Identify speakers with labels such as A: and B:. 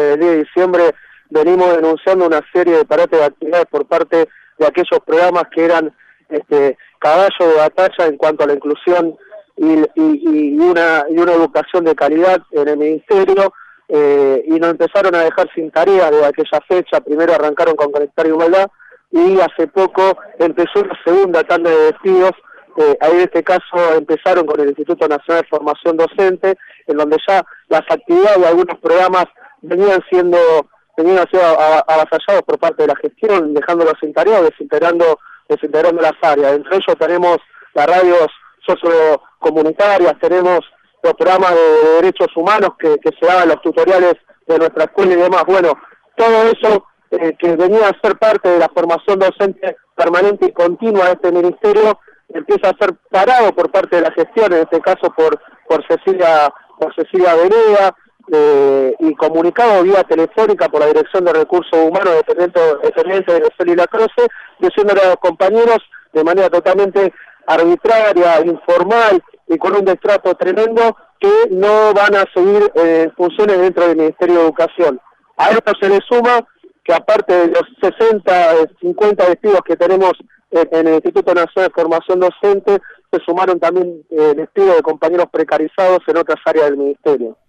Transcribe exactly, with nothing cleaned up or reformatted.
A: desde el diez de diciembre venimos denunciando una serie de parates de actividades por parte de aquellos programas que eran este, caballo de batalla en cuanto a la inclusión y, y, y, una, y una educación de calidad en el Ministerio, eh, y nos empezaron a dejar sin tarea de aquella fecha. Primero arrancaron con Conectar Igualdad y hace poco empezó una segunda tanda de despidos. Eh, ahí en este caso empezaron con el Instituto Nacional de Formación Docente, en donde ya las actividades de algunos programas venían siendo venían siendo avasallados por parte de la gestión, dejándolos sin tarea o desintegrando, desintegrando las áreas. Entre ellos tenemos las radios sociocomunitarias, tenemos los programas de derechos humanos que, que se daban, los tutoriales de nuestra escuela y demás. Bueno, todo eso eh, que venía a ser parte de la formación docente permanente y continua de este ministerio, empieza a ser parado por parte de la gestión, en este caso por por Cecilia por Cecilia Vereda, eh, y comunicado vía telefónica por la Dirección de Recursos Humanos dependiente, dependiente de Cecilia Lacroce, diciéndole a los compañeros de manera totalmente arbitraria, informal y con un destrato tremendo que no van a seguir eh, funciones dentro del Ministerio de Educación. A esto se le suma que aparte de los sesenta, cincuenta despidos que tenemos en el Instituto Nacional de Formación Docente, se sumaron también eh, despidos de compañeros precarizados en otras áreas del Ministerio.